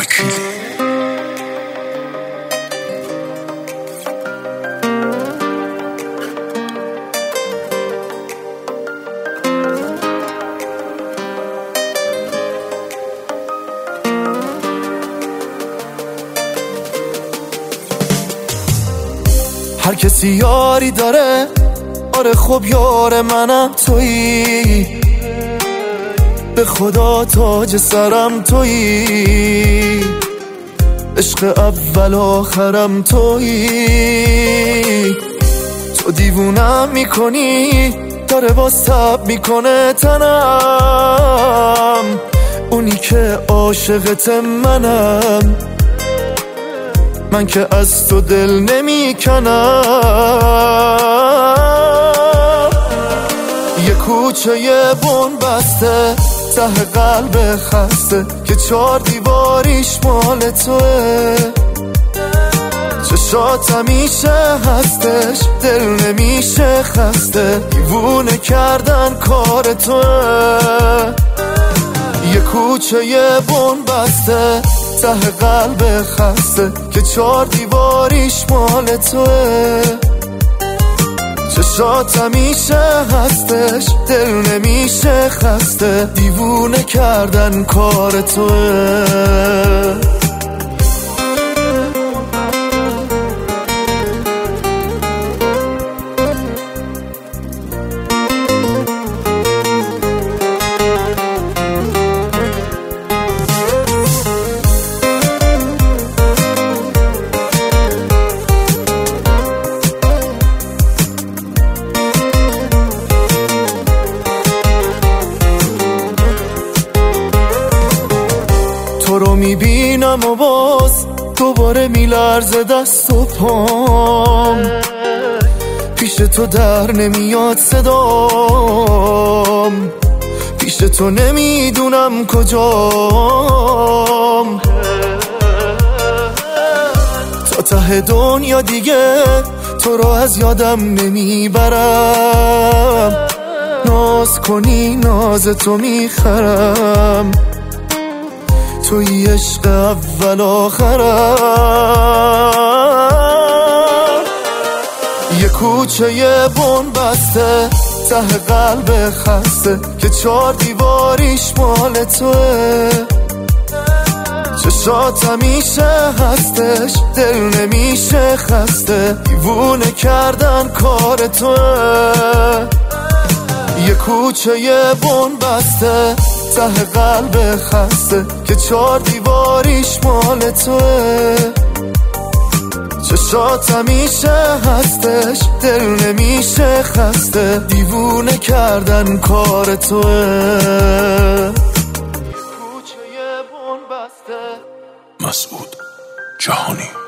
وکیل. هر کسی یاری داره، آره خب یار منم تویی، به خدا تاج سرم تویی، عشق اول آخرم تویی. تو دیوونم میکنی، داره باز تب میکنه تنم، اونی که عاشقت منم، من که از تو دل نمیکنم. یه کوچه یه بن بسته ته قلب خسته که 4 دیواریش مال توه، چشات همیشه هستش، دل نمیشه خسته، دیوونه کردن کار توه. یه کوچه یه بن بسته ته قلب خسته که 4 دیواریش مال توه، چشات همیشه هستش، دل نمیشه خسته، دیوونه کردن کار توه. تو رو میبینم و باز دوباره میلرزه دست و پام، پیش تو در نمیاد صدام، پیش تو نمیدونم کجام. تا ته دنیا دیگه تو رو از یادم نمیبرم، ناز کنی ناز تو میخرم، توی عشق اول آخرم. یه کوچه یه بن بسته ته قلب خسته که 4 دیواریش مال توه، چشات همیشه هستش، دل نمیشه خسته، دیوونه کردن کار توه. یه کوچه یه بن بسته ته قلب خسته که 4 دیواریش مال توه، چشات همیشه هستش، دل نمیشه خسته، دیوونه کردن کار توه. مسعود جهانی.